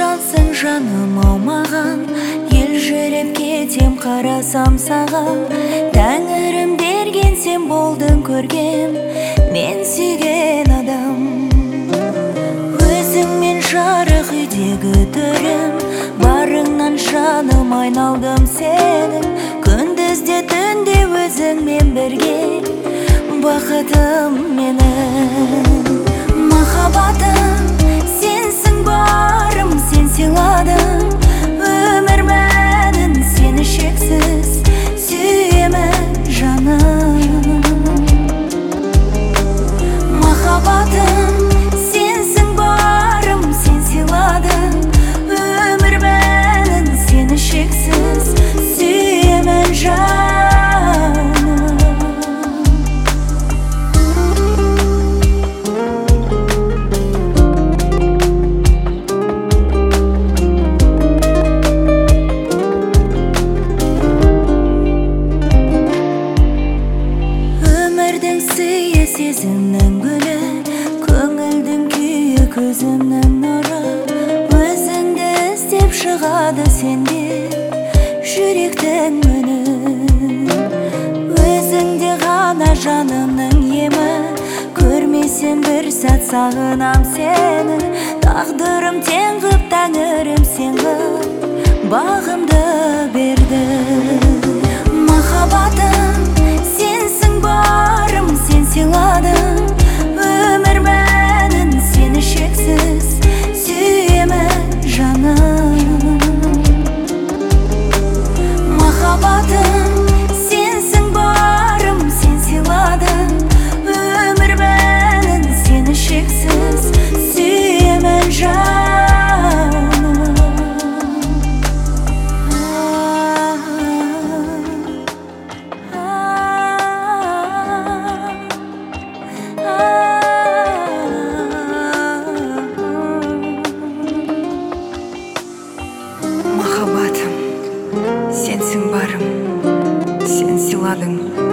жансың жаным аумаған, елжіреп кетем қарасам саған. Тәңірім берген сен болдың көргем, мен сүйген адам. Өзіңмен жарық үйдегі төрім, барыңнан жаным айналдым сенің. Күндізде түнде өзіңмен бірге, бақытым менің. Махаббатым сенсің барым, сен сыйладың өмір мәнін, сені шексіз сүйемін жаным. Махаббатым сенсің барым, сен сыйладың өмір мәнін, сені шексіз сүйемін жаным. Сезімнің гүлі, көңілдің күйі, көзімнің нұры. Өзіңді іздеп шығады сенде жүректің үні. Өзіңде ғана жанымның емі, көрмесем бір сәт сағынам сені. Тағдырым тең қып тәңірім сен қып, бағымды берді. Махаббатым сенсің барым, сен сыйладың өмір мәнін, сені шексіз сүйемін жаным. Махаббатым сенсің барым, сен сыйладың өмір мәнін, сені шексіз сүйемін жаным. Махаббатым сенсің барым, сен сыйладың